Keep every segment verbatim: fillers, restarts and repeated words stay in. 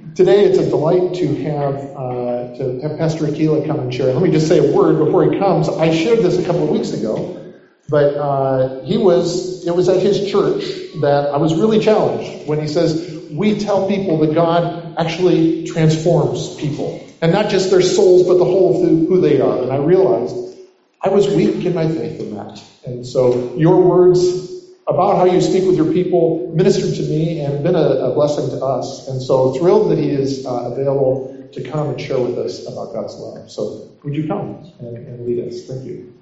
Today it's a delight to have uh, to have Pastor Aquila come and share. Let me just say a word before he comes. I shared this a couple of weeks ago, but uh, he was it was at his church that I was really challenged when he says we tell people that God actually transforms people, and not just their souls, but the whole of who they are. And I realized I was weak in my faith in that. And so your words about how you speak with your people ministered to me and been a, a blessing to us. And so thrilled that he is uh, available to come and share with us about God's love. So would you come and, and lead us? Thank you.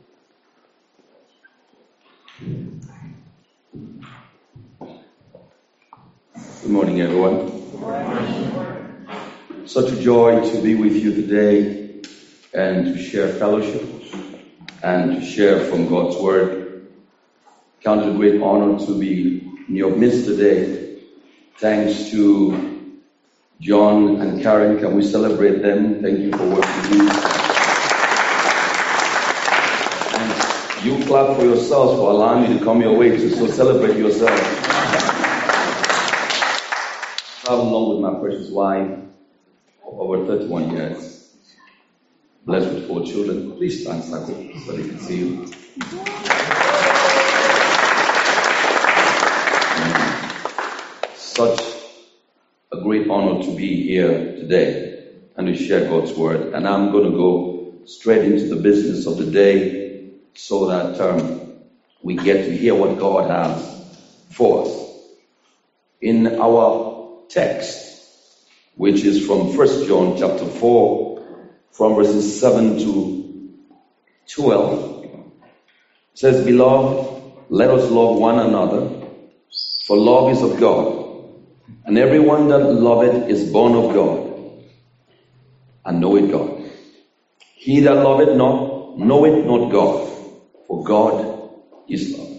Good morning, everyone. Good morning. Such a joy to be with you today and to share fellowship and to share from God's Word. Count it a great honor to be in your midst today. Thanks to John and Karen. Can we celebrate them? Thank you for what you do. And you clap for yourselves for allowing me to come your way too, so celebrate yourselves. Travel along with my precious wife for over thirty-one years. Blessed with four children. Please stand, Sako, so they can see you. Such a great honor to be here today and to share God's Word. And I'm going to go straight into the business of the day so that um, we get to hear what God has for us. In our text, which is from First John chapter four, from verses seven to twelve, it says, "Beloved, let us love one another, for love is of God. And everyone that loveth is born of God, and knoweth God. He that loveth not, knoweth not God, for God is love.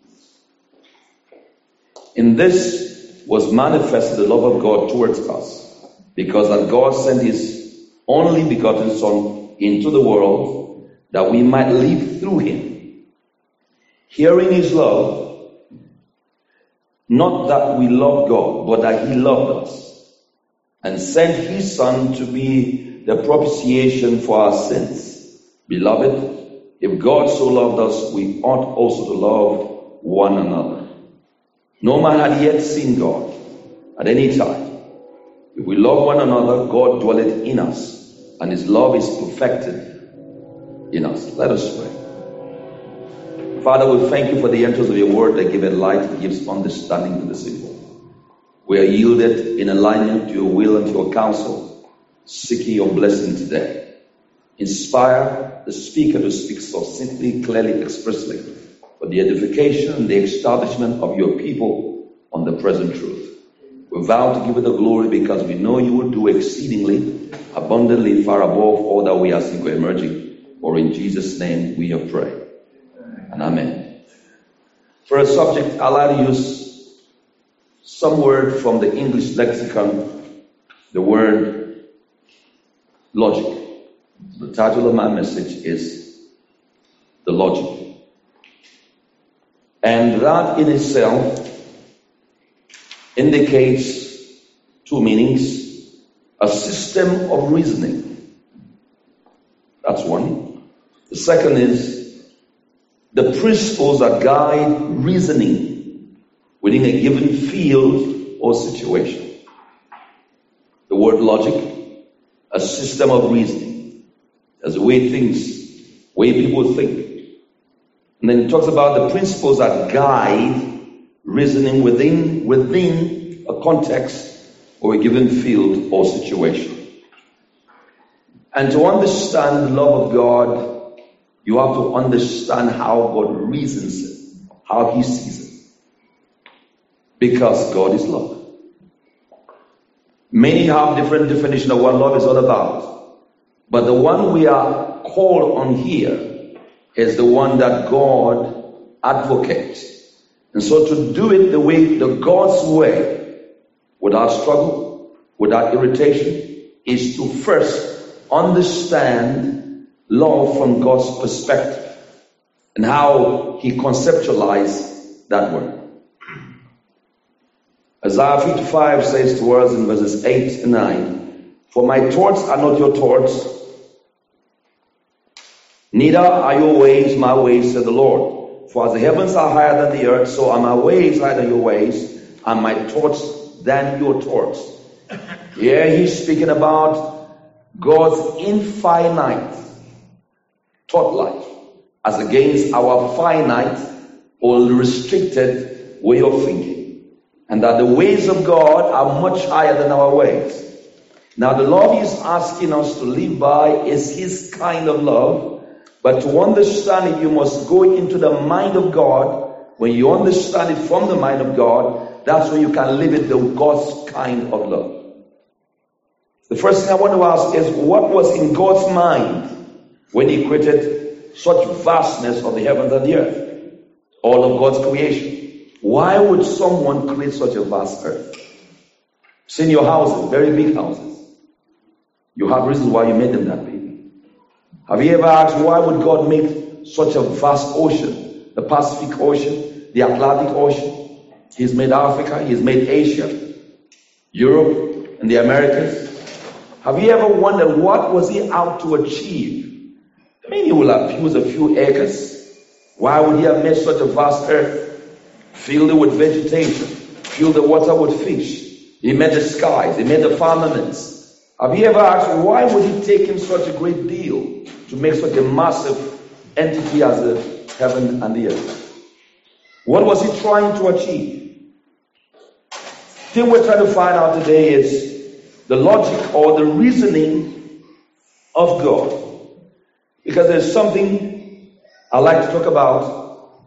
In this was manifested the love of God towards us, because that God sent his only begotten Son into the world, that we might live through him. Herein is love, not that we love God, but that he loved us, and sent his Son to be the propitiation for our sins. Beloved, if God so loved us, we ought also to love one another. No man had yet seen God at any time. If we love one another, God dwelleth in us, and his love is perfected in us." Let us pray. Father, we thank you for the entrance of your word that giveth light and gives understanding to the simple. We are yielded in alignment to your will and to your counsel, seeking your blessing today. Inspire the speaker to speak succinctly, clearly, expressly, for the edification and the establishment of your people on the present truth. We vow to give you the glory because we know you will do exceedingly, abundantly, far above all that we ask in emerging. For in Jesus' name we have prayed. And amen. For a subject, I'd like to use some word from the English lexicon, the word logic. The title of my message is The Logic. And that in itself indicates two meanings. A system of reasoning. That's one. The second is the principles that guide reasoning within a given field or situation. The word logic, a system of reasoning. That's the way things, way people think. And then it talks about the principles that guide reasoning within, within a context or a given field or situation. And to understand the love of God, you have to understand how God reasons it, how he sees it. Because God is love. Many have different definition of what love is all about. But the one we are called on here is the one that God advocates. And so to do it the way, the God's way, without struggle, without irritation, is to first understand love from God's perspective and how he conceptualized that word. Isaiah fifty-five says to us in verses eight and nine, "For my thoughts are not your thoughts, neither are your ways my ways, said the Lord. For as the heavens are higher than the earth, so are my ways higher than your ways, and my thoughts than your thoughts." Here he's speaking about God's infinite thought life as against our finite or restricted way of thinking. And that the ways of God are much higher than our ways. Now the love he's asking us to live by is his kind of love. But to understand it, you must go into the mind of God. When you understand it from the mind of God, that's when you can live it the God's kind of love. The first thing I want to ask is, what was in God's mind when he created such vastness of the heavens and the earth? All of God's creation. Why would someone create such a vast earth? See in your houses, very big houses. You have reasons why you made them that big. Have you ever asked, why would God make such a vast ocean? The Pacific Ocean, the Atlantic Ocean. He's made Africa, he's made Asia, Europe, and the Americas. Have you ever wondered what was he out to achieve? I mean, he will have used a few acres. Why would he have made such a vast earth? Filled it with vegetation, filled the water with fish. He made the skies, he made the firmaments. Have you ever asked, why would he take him such a great deal to make such a massive entity as the heaven and the earth? What was he trying to achieve? The thing we're trying to find out today is the logic or the reasoning of God. Because there's something I like to talk about,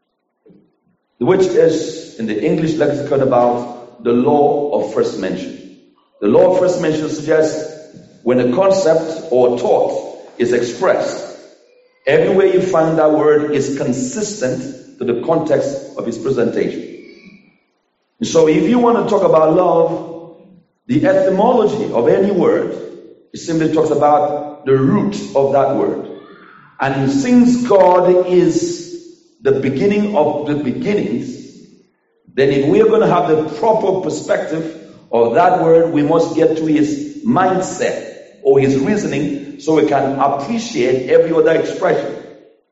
which is in the English lexicon about the law of first mention. The law of first mention suggests when a concept or thought is expressed, everywhere you find that word is consistent to the context of its presentation. And so if you want to talk about love, the etymology of any word, it simply talks about the root of that word. And since God is the beginning of the beginnings, then if we are going to have the proper perspective of that word, we must get to his mindset or his reasoning so we can appreciate every other expression.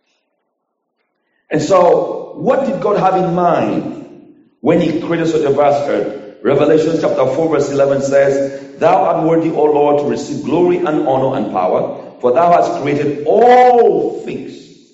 And so, what did God have in mind when he created such a vast earth? Revelation chapter four verse eleven says, "Thou art worthy, O Lord, to receive glory and honor and power, for thou hast created all things."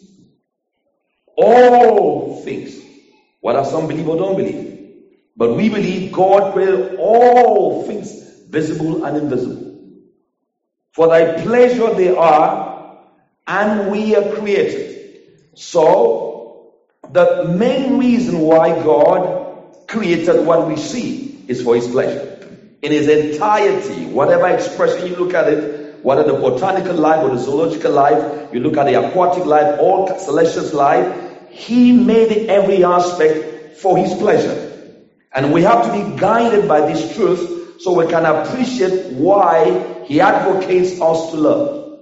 All things. Whether some believe or don't believe. But we believe God created all things, visible and invisible. For thy pleasure they are, and we are created. So, the main reason why God created what we see is for his pleasure. In his entirety, whatever expression you look at it, whether the botanical life or the zoological life, you look at the aquatic life, all celestial life, he made every aspect for his pleasure. And we have to be guided by this truth so we can appreciate why he advocates us to love.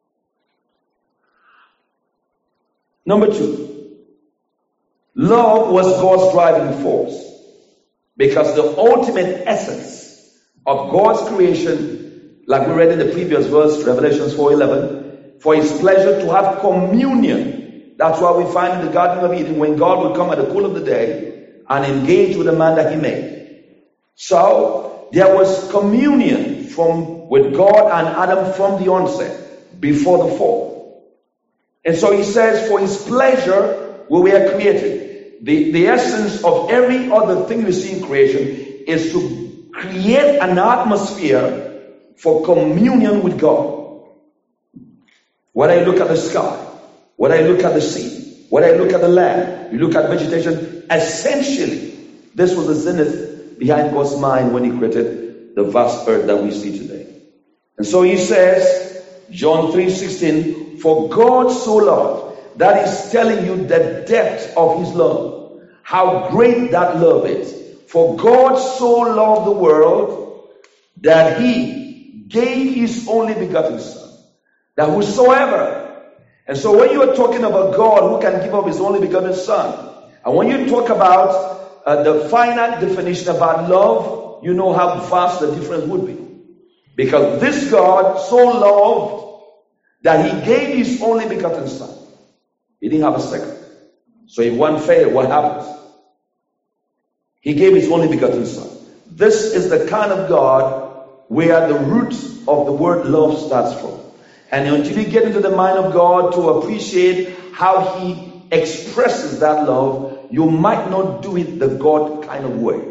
Number two, love was God's driving force. Because the ultimate essence of God's creation, like we read in the previous verse, Revelation four eleven, for his pleasure to have communion. That's why we find in the Garden of Eden when God would come at the cool of the day and engage with the man that he made. So there was communion from with God and Adam from the onset, before the fall. And so he says, for his pleasure we were created. The, the essence of every other thing we see in creation is to create an atmosphere for communion with God. Whether you look at the sky, whether you look at the sea, whether you look at the land, you look at vegetation, essentially, this was the zenith behind God's mind when he created the vast earth that we see today. And so he says, John three sixteen, for God so loved. That is telling you the depth of his love. How great that love is. For God so loved the world that he gave his only begotten Son. That whosoever. And so when you are talking about God who can give up his only begotten Son, and when you talk about uh, the finite definition about love, you know how vast the difference would be. Because this God so loved that he gave his only begotten son. He didn't have a second. So if one failed, what happens? He gave his only begotten son. This is the kind of God where the root of the word love starts from. And until you get into the mind of God to appreciate how he expresses that love, you might not do it the God kind of way.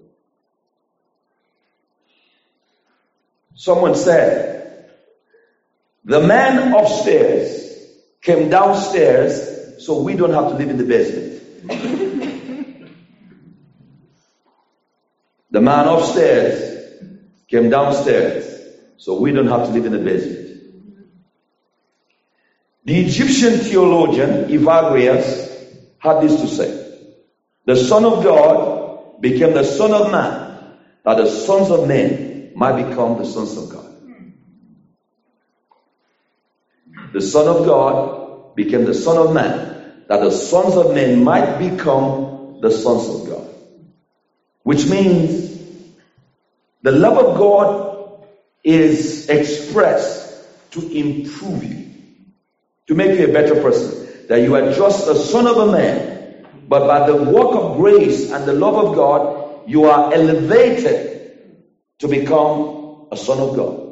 Someone said, the man upstairs came downstairs so we don't have to live in the basement. The man upstairs came downstairs so we don't have to live in the basement. The Egyptian theologian Evagrius had this to say: the Son of God became the Son of Man, that the sons of men might become the sons of God. The Son of God became the Son of Man, that the sons of men might become the sons of God. Which means the love of God is expressed to improve you, to make you a better person. That you are just a son of a man, but by the work of grace and the love of God, you are elevated to become a son of God.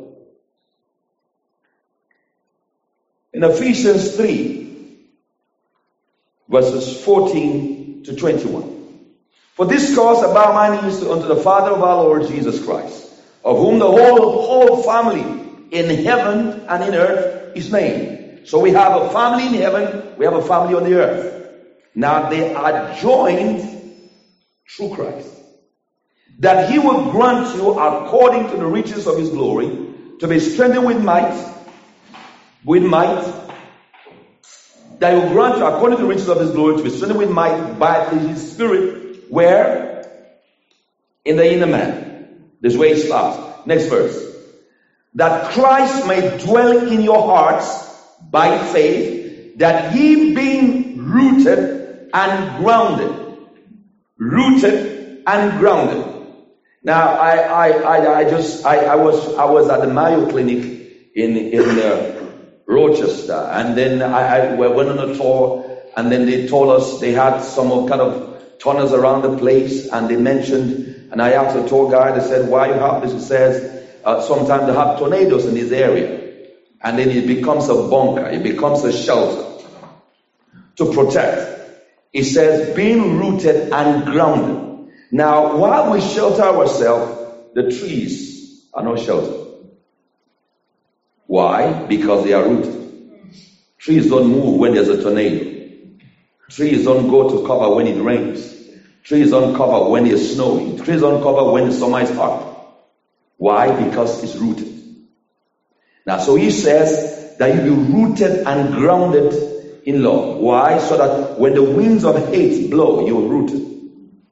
In Ephesians three, verses fourteen to twenty-one. For this cause I bow my knees unto the Father of our Lord Jesus Christ, of whom the whole, whole family in heaven and in earth is named. So we have a family in heaven, we have a family on the earth. Now they are joined through Christ. That he will grant you according to the riches of his glory, to be strengthened with might, with might, that he will grant you according to the riches of his glory, to be strengthened with might by his Spirit. Where? In the inner man. This way it starts. Next verse. That Christ may dwell in your hearts by faith, that ye being rooted and grounded. Rooted and grounded. Now I I I, I just I, I was I was at the Mayo Clinic in in uh, Rochester, and then I, I went on a tour, and then they told us they had some kind of tunnels around the place, and they mentioned, and I asked the tour guide, I said, why you have this? He says, uh, sometimes they have tornadoes in this area, and then it becomes a bunker, it becomes a shelter to protect. He says, being rooted and grounded. Now, while we shelter ourselves, the trees are not sheltered. Why? Because they are rooted. Trees don't move when there's a tornado. Trees don't go to cover when it rains. Trees don't cover when it's snowing. Trees don't cover when the summer is hot. Why? Because it's rooted. Now, so he says that you be rooted and grounded in love. Why? So that when the winds of hate blow, you are rooted.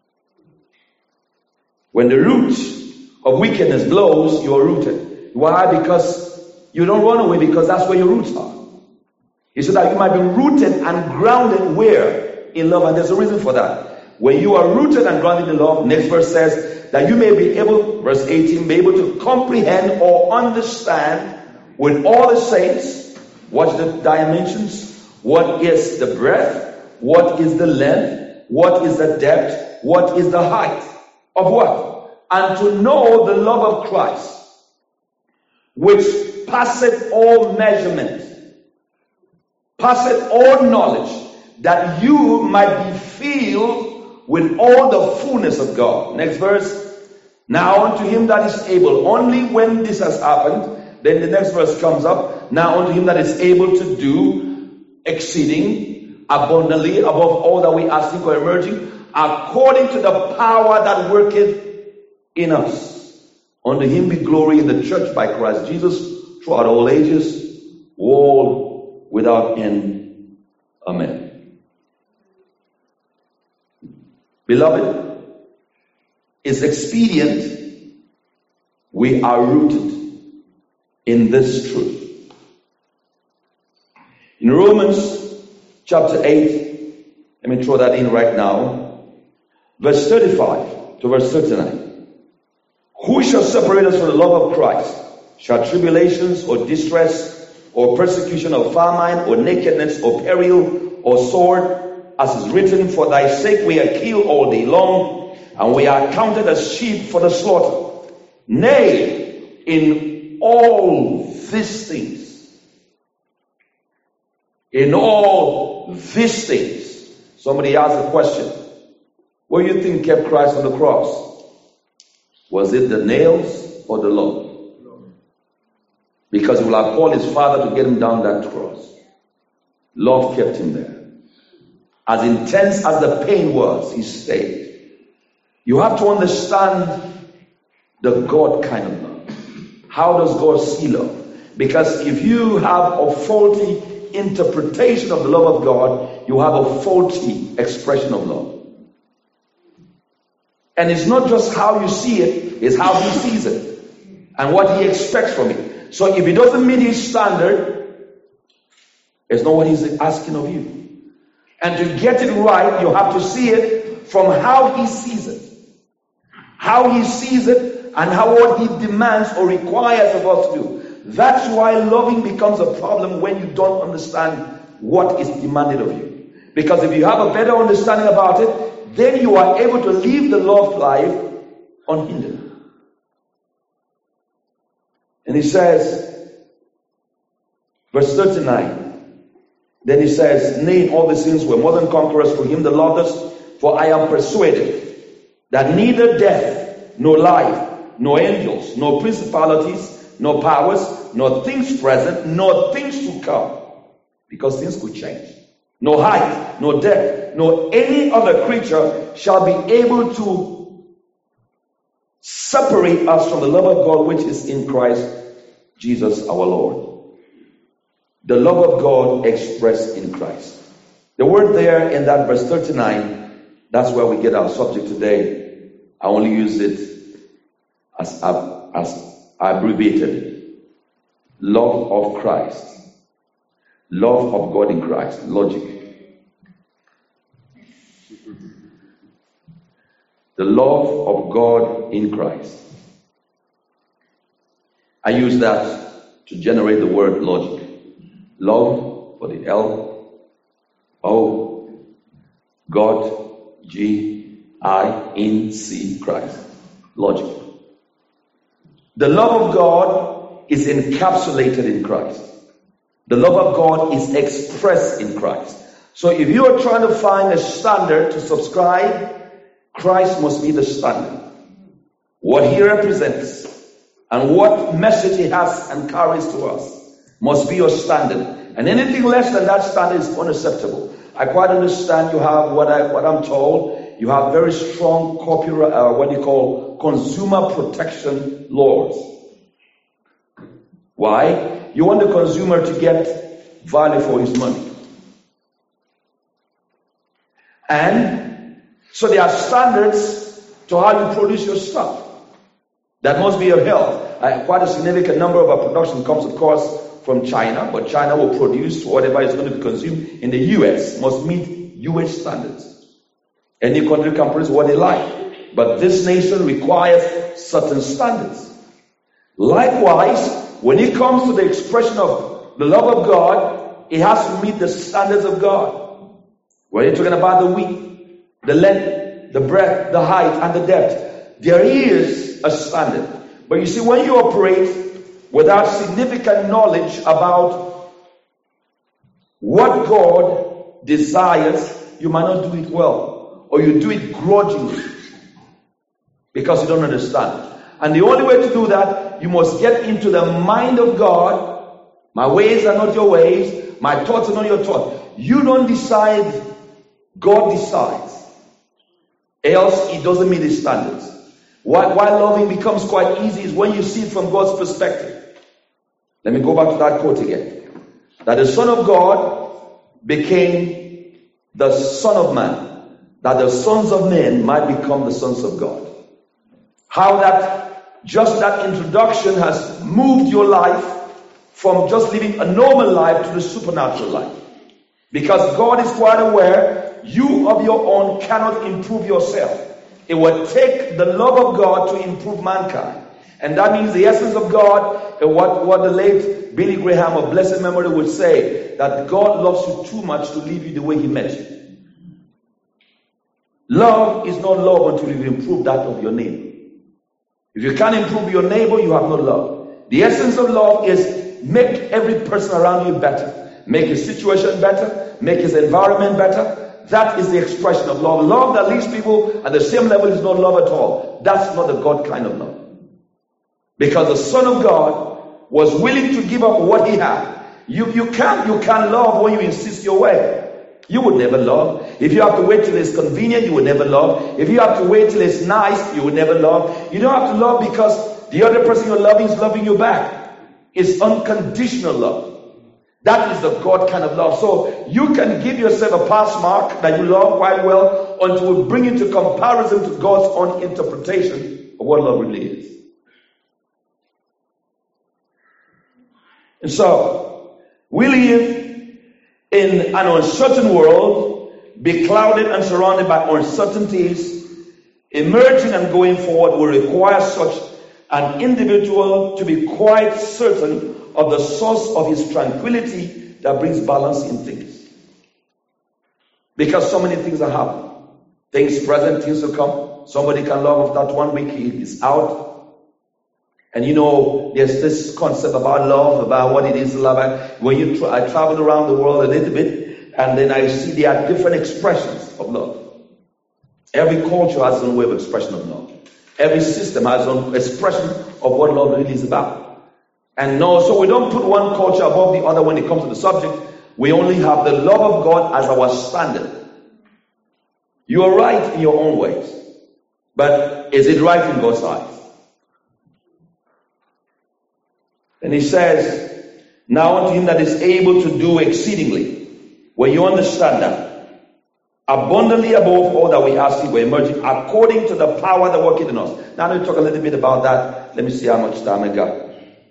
When the root of wickedness blows, you are rooted. Why? Because you don't run away, because that's where your roots are. He said that you might be rooted and grounded where? In love. And there's a reason for that. When you are rooted and grounded in love, next verse says that you may be able, verse eighteen, be able to comprehend or understand with all the saints, watch the dimensions, what is the breadth, what is the length, what is the depth, what is the height of what? And to know the love of Christ, which passeth all measurement, passeth all knowledge, that you might be filled with all the fullness of God. Next verse. Now unto him that is able, only when this has happened, then the next verse comes up. Now unto him that is able to do exceeding abundantly above all that we ask, think, or emerging, according to the power that worketh in us. Unto him be glory in the church by Christ Jesus throughout all ages, world without end. Amen. Beloved, it's expedient we are rooted in this truth. In Romans chapter eight, let me throw that in right now. verse thirty-five to verse thirty-nine. Who shall separate us from the love of Christ? Shall tribulations or distress or persecution or famine or nakedness or peril or sword? As is written, for thy sake we are killed all day long, and we are counted as sheep for the slaughter. Nay, in all these things, in all these things, somebody asked a question. What do you think kept Christ on the cross? Was it the nails or the love? Because he will have called his father to get him down that cross. Love kept him there. As intense as the pain was, he stayed. You have to understand the God kind of love. How does God see love? Because if you have a faulty interpretation of the love of God, you have a faulty expression of love. And it's not just how you see it, it's how he sees it and what he expects from it. So if it doesn't meet his standard, it's not what he's asking of you. And to get it right, you have to see it from how he sees it. How he sees it and how what he demands or requires of us to do. That's why loving becomes a problem when you don't understand what is demanded of you. Because if you have a better understanding about it, then you are able to live the love life unhindered. And he says, verse thirty-nine, then he says, nay, in all these things we're more than conquerors through him that loved us, for I am persuaded that neither death, nor life, nor angels, nor principalities, nor powers, nor things present, nor things to come, because things could change, nor height, nor depth, nor any other creature shall be able to separate us from the love of God which is in Christ Jesus our Lord. The love of God expressed in Christ. The word there in that verse thirty-nine, that's where we get our subject today. I only use it as, as abbreviated. Love of Christ. Love of God in Christ. Logic. The love of God in Christ. I use that to generate the word logic. Love for the L O God G I N C Christ. Logic. The love of God is encapsulated in Christ. The love of God is expressed in Christ. So if you are trying to find a standard to subscribe, Christ must be the standard. What he represents and what message he has and carries to us must be your standard. And anything less than that standard is unacceptable. I quite understand you have what I what I'm told. You have very strong copyright, uh, what you call consumer protection laws. Why? You want the consumer to get value for his money. And so there are standards to how you produce your stuff. That must be upheld. Uh, quite a significant number of our production comes, of course, from China, but China will produce whatever is going to be consumed in the U S must meet U S standards. Any country can produce what they like, but this nation requires certain standards. Likewise, when it comes to the expression of the love of God, it has to meet the standards of God. When you're talking about the width, the length, the breadth, the height, and the depth, there is a standard. But you see, when you operate without significant knowledge about what God desires, you might not do it well. Or you do it grudgingly because you don't understand. And the only way to do that, you must get into the mind of God. My ways are not your ways. My thoughts are not your thoughts. You don't decide. God decides. Else, it doesn't meet his standards. Why, why loving becomes quite easy is when you see it from God's perspective. Let me go back to that quote again. That the Son of God became the Son of Man, that the sons of men might become the sons of God. How that, just that introduction has moved your life from just living a normal life to the supernatural life. Because God is quite aware, you of your own cannot improve yourself. It will take the love of God to improve mankind. And that means the essence of God, and what, what the late Billy Graham of blessed memory would say, that God loves you too much to leave you the way he met you. Love is not love until you improve that of your neighbor. If you can't improve your neighbor, you have no love. The essence of love is make every person around you better. Make his situation better. Make his environment better. That is the expression of love. Love that leaves people at the same level is not love at all. That's not the God kind of love. Because the Son of God was willing to give up what he had. You, you can't, you can't love when you insist your way. You would never love. If you have to wait till it's convenient, you will never love. If you have to wait till it's nice, you will never love. You don't have to love because the other person you're loving is loving you back. It's unconditional love. That is the God kind of love. So you can give yourself a pass mark that you love quite well until we bring into comparison to God's own interpretation of what love really is. And so, we live in an uncertain world, beclouded and surrounded by uncertainties. Emerging and going forward will require such an individual to be quite certain of the source of his tranquility that brings balance in things. Because so many things are happening. Things present, things to come. Somebody can love that one week he is out. And you know, there's this concept about love, about what it is to love. When you tra- I travel around the world a little bit, and then I see there are different expressions of love. Every culture has its own way of expression of love. Every system has its own expression of what love really is about. And no, so we don't put one culture above the other when it comes to the subject. We only have the love of God as our standard. You are right in your own ways, but is it right in God's eyes? And he says, now unto him that is able to do exceedingly, when you understand that, abundantly above all that we ask, we're emerging according to the power that worketh in us. Now let me talk a little bit about that. Let me see how much time I got.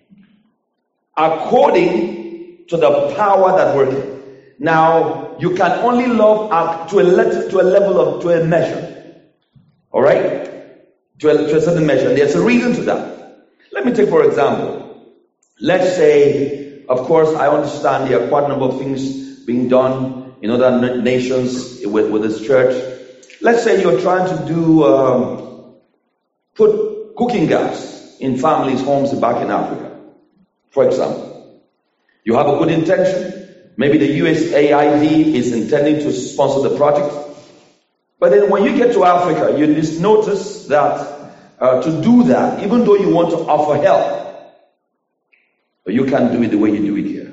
According to the power that worketh. Now, you can only love to a, letter, to a level of, to a measure. Alright? To a, to a certain measure. And there's a reason to that. Let me take for example. Let's say, of course, I understand there are quite a number of things being done in other nations with, with this church. Let's say you're trying to do, um, put cooking gas in families' homes back in Africa, for example. You have a good intention. Maybe the U S A I D is intending to sponsor the project. But then when you get to Africa, you just notice that uh, to do that, even though you want to offer help, but you can't do it the way you do it here.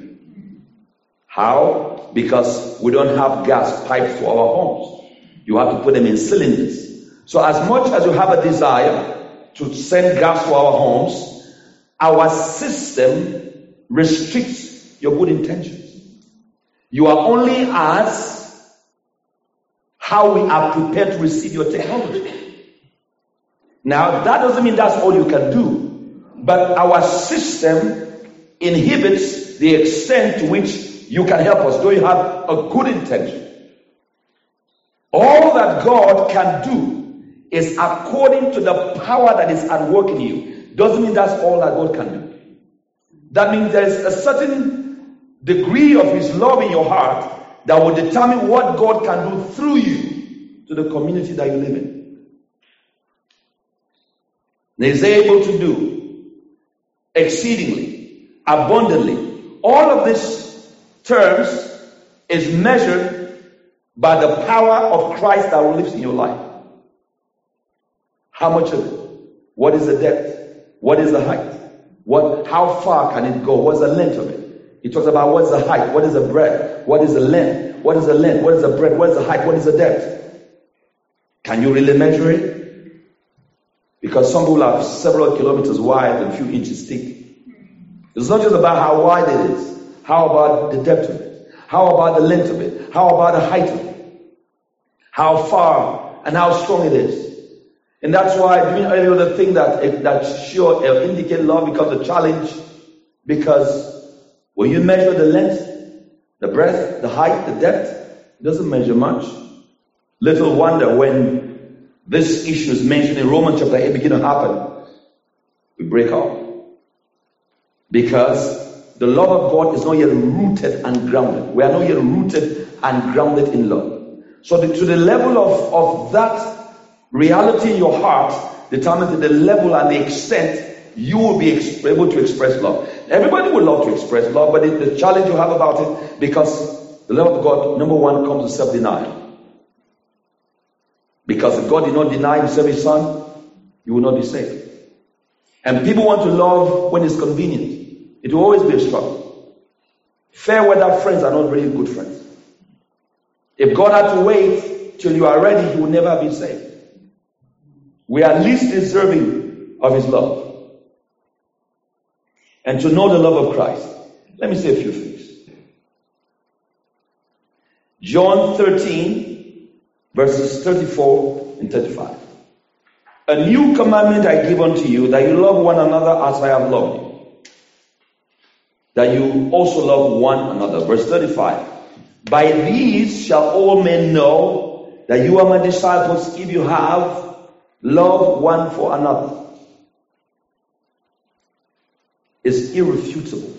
How? Because we don't have gas pipes to our homes. You have to put them in cylinders. So as much as you have a desire to send gas to our homes, our system restricts your good intentions. You are only as how we are prepared to receive your technology. Now, that doesn't mean that's all you can do. But our system inhibits the extent to which you can help us, though you have a good intention. All that God can do is according to the power that is at work in you. Doesn't mean that's all that God can do. That means there is a certain degree of His love in your heart that will determine what God can do through you to the community that you live in. And He's able to do exceedingly, abundantly. All of these terms is measured by the power of Christ that lives in your life. How much of it? What is the depth? What is the height? What? How far can it go? What's the length of it? He talks about what's the height, what is the breadth, what is the length, what is the length, what is the breadth, what is the height, what is the depth. Can you really measure it? Because some people are several kilometers wide and a few inches thick. It's not just about how wide it is. How about the depth of it? How about the length of it? How about the height of it? How far and how strong it is. And that's why doing any other thing that that sure uh, indicate love becomes a challenge, because when you measure the length, the breadth, the height, the depth, it doesn't measure much. Little wonder when this issue is mentioned in Romans chapter eight, begin to happen, we break up. Because the love of God is not yet rooted and grounded. We are not yet rooted and grounded in love. So the, to the level of, of that reality in your heart determines the level and the extent you will be ex- able to express love. Everybody would love to express love, but it, the challenge you have about it, because the love of God, number one, comes with self-denial. Because if God did not deny himself his son, you will not be saved. And people want to love when it's convenient. It will always be a struggle. Fair weather friends are not really good friends. If God had to wait till you are ready, he will never be saved. We are least deserving of his love. And to know the love of Christ, let me say a few things. John thirteen, verses thirty-four and thirty-five. A new commandment I give unto you, that you love one another as I have loved you. That you also love one another. Verse thirty-five. By these shall all men know that you are my disciples, if you have love one for another. It's irrefutable.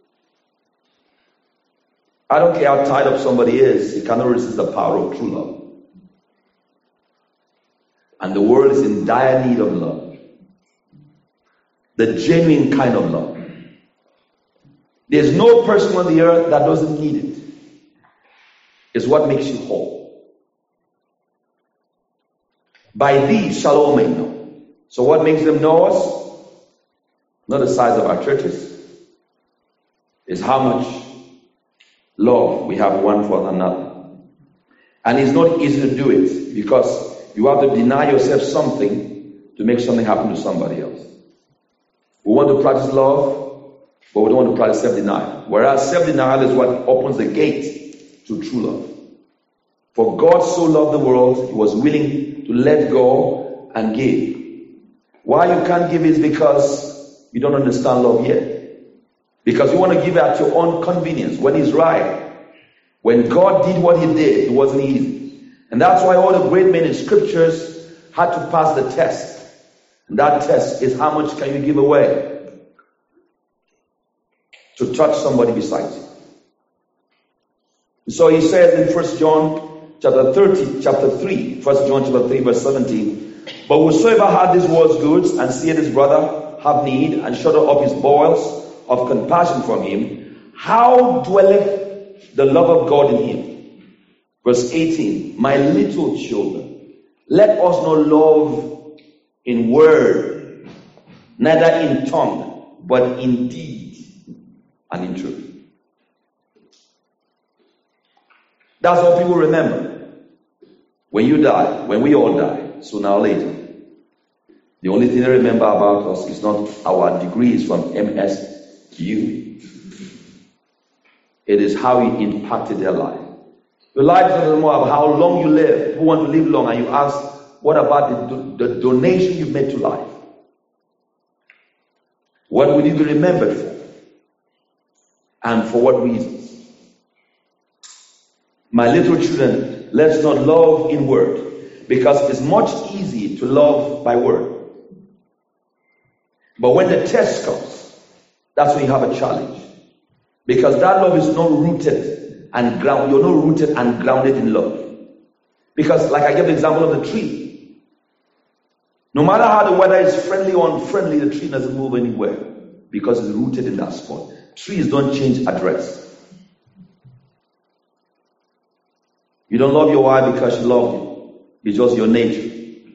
I don't care how tied up somebody is, he cannot resist the power of true love. And the world is in dire need of love. The genuine kind of love. There's no person on the earth that doesn't need it. It's what makes you whole. By these shall all men know. So what makes them know us? Not the size of our churches. It's how much love we have one for another. And it's not easy to do it, because you have to deny yourself something to make something happen to somebody else. We want to practice love, but we don't want to practice self-denial. Whereas self-denial is what opens the gate to true love. For God so loved the world, he was willing to let go and give. Why you can't give is because you don't understand love yet. Because you want to give at your own convenience, when it's right. When God did what he did, it wasn't easy. And that's why all the great men in scriptures had to pass the test. And that test is, how much can you give away to touch somebody beside you? So he says in First John chapter thirty, chapter three, First John chapter three, verse seventeen, but whosoever had this world's goods and seeth his brother have need, and shut up his bowels of compassion from him, how dwelleth the love of God in him? Verse eighteen, my little children, let us not love in word, neither in tongue, but in deed and in truth. That's what people remember. When you die, when we all die, sooner or later, the only thing they remember about us is not our degrees from M S U. It is how we impacted their life. Your life doesn't more about how long you live. People want to live long, and you ask, what about the, the donation you've made to life? What will you be remembered for? And for what reasons? My little children, let's not love in word, because it's much easier to love by word. But when the test comes, that's when you have a challenge. Because that love is not rooted and grounded. You're not rooted and grounded in love. Because, like I gave the example of the tree. No matter how the weather is friendly or unfriendly, the tree doesn't move anywhere. Because it's rooted in that spot. Trees don't change address. You don't love your wife because she loves you. It's just your nature.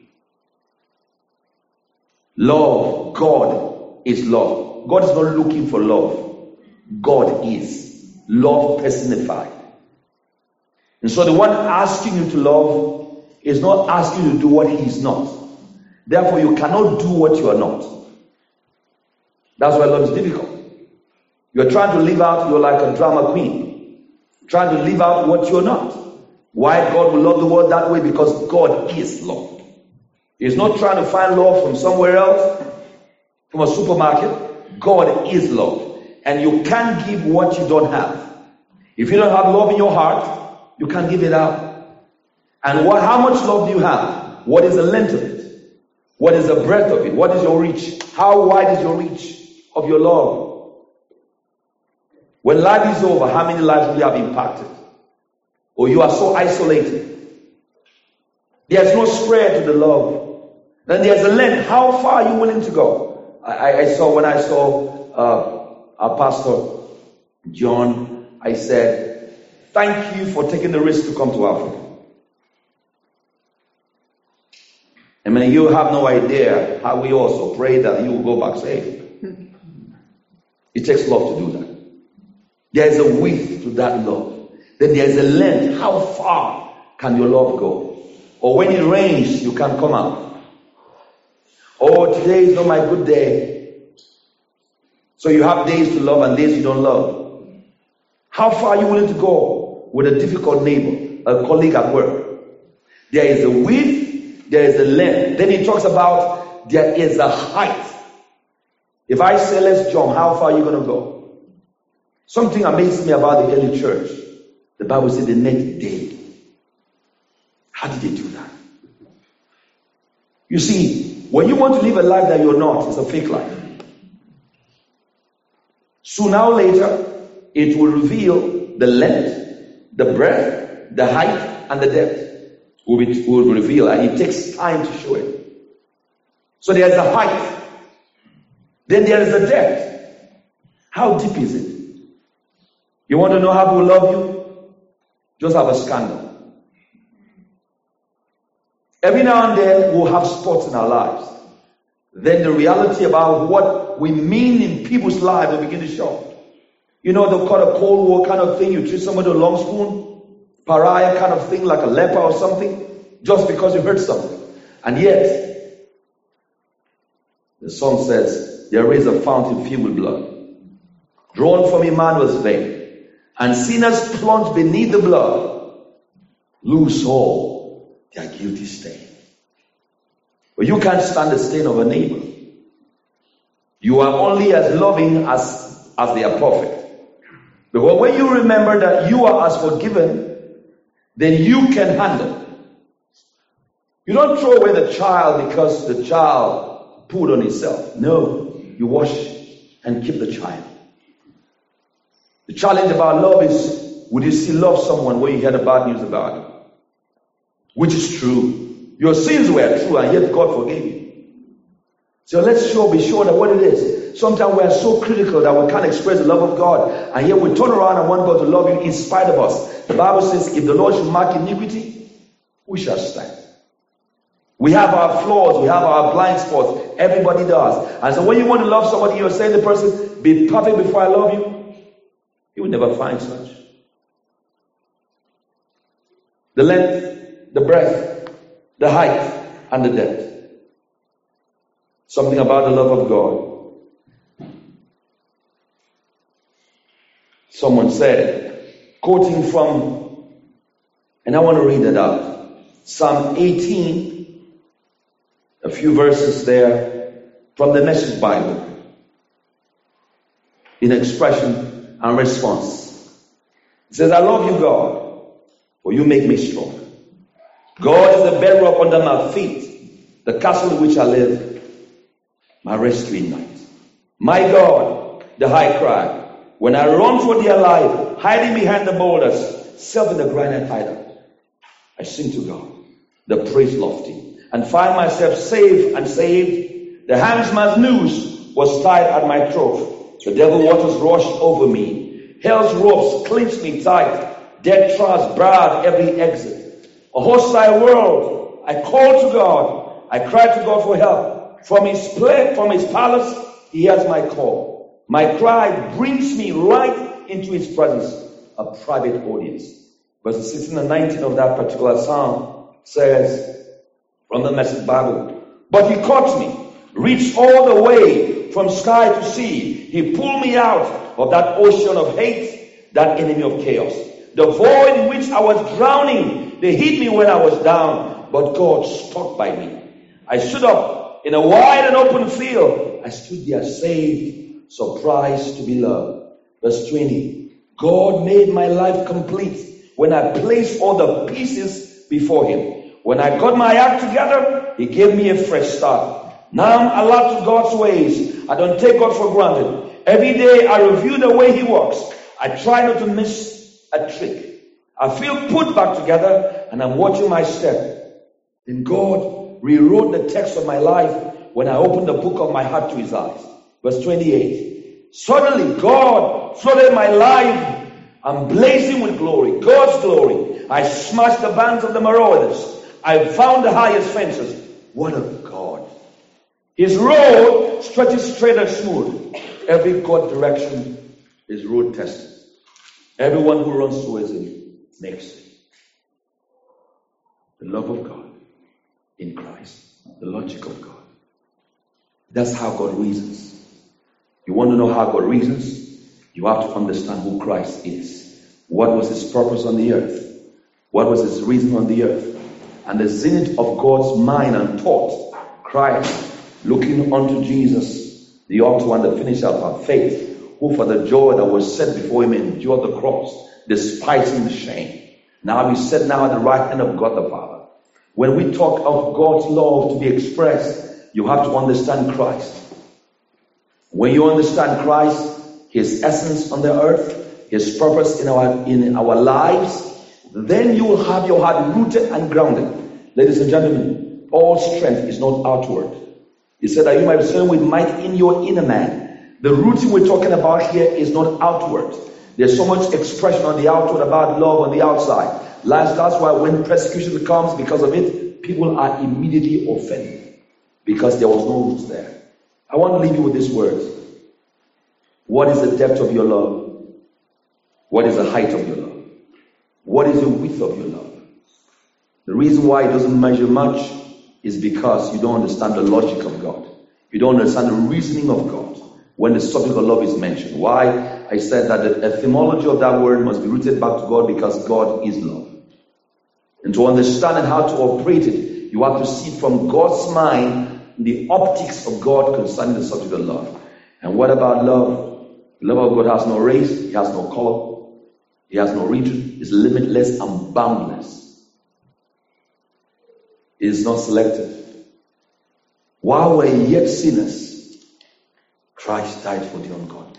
Love, God is love. God is not looking for love. God is love personified. And so the one asking you to love is not asking you to do what he is not. Therefore, you cannot do what you are not. That's why love is difficult. You're trying to live out, you're like a drama queen. Trying to live out what you're not. Why God will love the world that way? Because God is love. He's not trying to find love from somewhere else, from a supermarket. God is love. And you can't give what you don't have. If you don't have love in your heart, you can't give it out. And what? How much love do you have? What is the length of it? What is the breadth of it? What is your reach? How wide is your reach of your love? When life is over, how many lives will you have impacted? Or you are so isolated? There's no spread to the love. Then there's a length. How far are you willing to go? I, I saw when I saw uh, our pastor John, I said, thank you for taking the risk to come to Africa. I mean, you have no idea how we also pray that you will go back safe. It takes love to do that. There is a width to that love. Then there is a length. How far can your love go? Or when it rains, you can come out. Oh, today is not my good day. So you have days to love and days you don't love. How far are you willing to go with a difficult neighbor, a colleague at work? There is a width, there is a length. Then he talks about there is a height. If I say let's jump, how far are you going to go? Something amazes me about the early church. The Bible said the next day. How did they do that? You see, when you want to live a life that you're not, it's a fake life. Sooner or later, it will reveal the length, the breadth, the height, and the depth. Will be will reveal, and it takes time to show it. So there's a height. Then there is a depth. How deep is it? You want to know how people love you? Just have a scandal. Every now and then we'll have spots in our lives. Then the reality about what we mean in people's lives will begin to show. You know, they'll call a Cold War kind of thing. You treat somebody with a long spoon, pariah kind of thing, like a leper or something, just because you heard something. And yet, the song says, there is a fountain filled with blood, drawn from Emmanuel's vein, and sinners plunged beneath the blood lose all their guilty stain. But you can't stand the stain of a neighbor. You are only as loving as, as they are perfect. Because when you remember that you are as forgiven, then you can handle. You don't throw away the child because the child pooed on himself. No, you wash and keep the child. The challenge about love is, would you still love someone when you hear the bad news about it? Which is true. Your sins were true and yet God forgave you. So let's sure be sure that what it is. Sometimes we are so critical that we can't express the love of God, and yet we turn around and want God to love you in spite of us. The Bible says, if the Lord should mark iniquity, we shall stand. We have our flaws, we have our blind spots. Everybody does. And so when you want to love somebody, you're saying to the person, be perfect before I love you. You will never find such. The length, the breadth, the height, and the depth. Something about the love of God. Someone said, quoting from, and I want to read it out, Psalm eighteen, a few verses there from the Message Bible, in expression and response. It says, I love you, God, for you make me strong. God is the bedrock under my feet, the castle in which I live, my rescue in night. My God, the high cry, when I run for dear life, hiding behind the boulders, self in the granite hideout, I sing to God, the praise lofty, and find myself safe and saved. The handsman's noose was tied at my throat. The devil waters rushed over me. Hell's ropes clinched me tight. Death traps barred every exit. A hostile world. I called to God. I cried to God for help. From his play, from his palace, he hears my call. My cry brings me right into his presence, a private audience. Verses sixteen and nineteen of that particular psalm says, from the Message Bible, but he caught me, reached all the way from sky to sea. He pulled me out of that ocean of hate, that enemy of chaos. The void in which I was drowning, they hit me when I was down, but God stuck by me. I stood up in a wide and open field. I stood there saved, surprised to be loved. Verse twenty, God made my life complete when I placed all the pieces before him. When I got my act together, He gave me a fresh start. Now I'm alert to God's ways. I don't take God for granted. Every day I review the way He works. I try not to miss a trick. I feel put back together and I'm watching my step. Then God rewrote the text of my life when I opened the book of my heart to His eyes. Verse twenty-eight. Suddenly God flooded my life. I'm blazing with glory, God's glory. I smashed the bands of the marauders. I found the highest fences. What a God. His road stretches straight and smooth. Every God direction is road tested. Everyone who runs towards Him makes it. The love of God in Christ. The logic of God. That's how God reasons. You want to know how God reasons? You have to understand who Christ is. What was His purpose on the earth? What was His reason on the earth? And the zenith of God's mind and thought, Christ, looking unto Jesus, the author and the finisher of our faith, who for the joy that was set before Him endured the cross, despising the shame. Now He's set now at the right hand of God the Father. When we talk of God's love to be expressed, you have to understand Christ. When you understand Christ, His essence on the earth, His purpose in our in our lives, then you will have your heart rooted and grounded. Ladies and gentlemen, all strength is not outward. He said that you might be strong with might in your inner man. The rooting we're talking about here is not outward. There's so much expression on the outward about love on the outside. That's why when persecution comes because of it, people are immediately offended because there was no roots there. I want to leave you with these words. What is the depth of your love? What is the height of your love? What is the width of your love? The reason why it doesn't measure much is because you don't understand the logic of God. You don't understand the reasoning of God when the subject of love is mentioned. Why? I said that the etymology of that word must be rooted back to God because God is love. And to understand and how to operate it, you have to see from God's mind the optics of God concerning the subject of love. And what about love? The love of God has no race, He has no color, He has no region, it's limitless and boundless. It is not selective. While we're yet sinners, Christ died for the ungodly.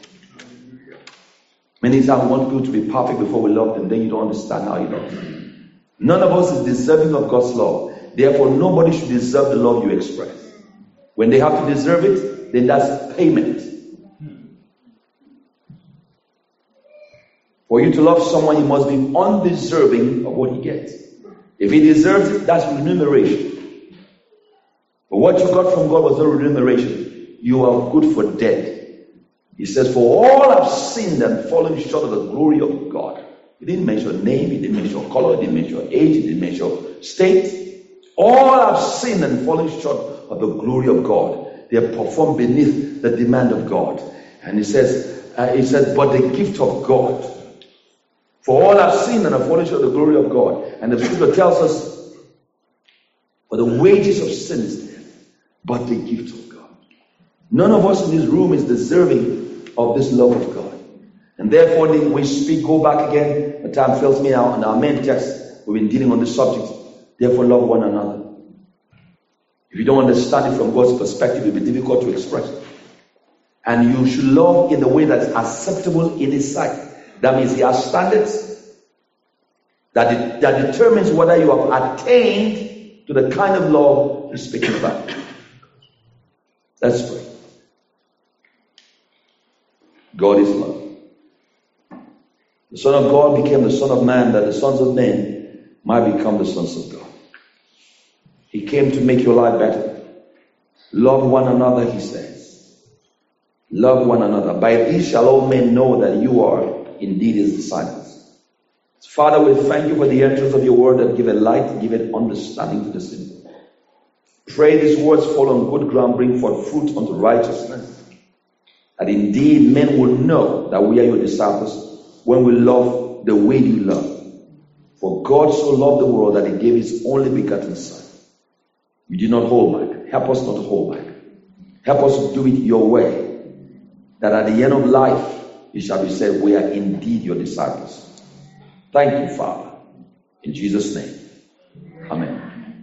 Many times we want people to be perfect before we love them, then you don't understand how you love them. None of us is deserving of God's love. Therefore, nobody should deserve the love you express. When they have to deserve it, then that's payment. For you to love someone, you must be undeserving of what he gets. If he deserves it, that's remuneration. But what you got from God was no remuneration. You are good for dead. He says, for all have sinned and fallen short of the glory of God. He didn't mention name, he didn't mention color, he didn't mention age, he didn't mention state. All have sinned and fallen short of the glory of God. They have performed beneath the demand of God. And he says, uh, he said, but the gift of God. For all have sinned and have fallen short of the glory of God. And the scripture tells us, for the wages of sin is death, but the gift of God. None of us in this room is deserving of this love of God. And therefore, when we speak, go back again. The time fails me now. In our main text, we've been dealing on this subject. Therefore, love one another. If you don't understand it from God's perspective, it will be difficult to express it. And you should love in the way that's acceptable in His sight. That means He has standards that, it, that determines whether you have attained to the kind of love He's speaking about. Let's pray. God is love. The Son of God became the Son of Man, that the sons of men might become the sons of God. He came to make your life better. Love one another, He says. Love one another. By these shall all men know that you are indeed His disciples. Father, we thank You for the entrance of Your word that give it light, give it understanding to the simple. Pray these words fall on good ground, bring forth fruit unto righteousness. That indeed men will know that we are Your disciples when we love the way You love. For God so loved the world that He gave His only begotten Son. You did not hold back. Help us not to hold back. Help us to do it Your way. That at the end of life, it shall be said, we are indeed Your disciples. Thank You, Father. In Jesus' name. Amen.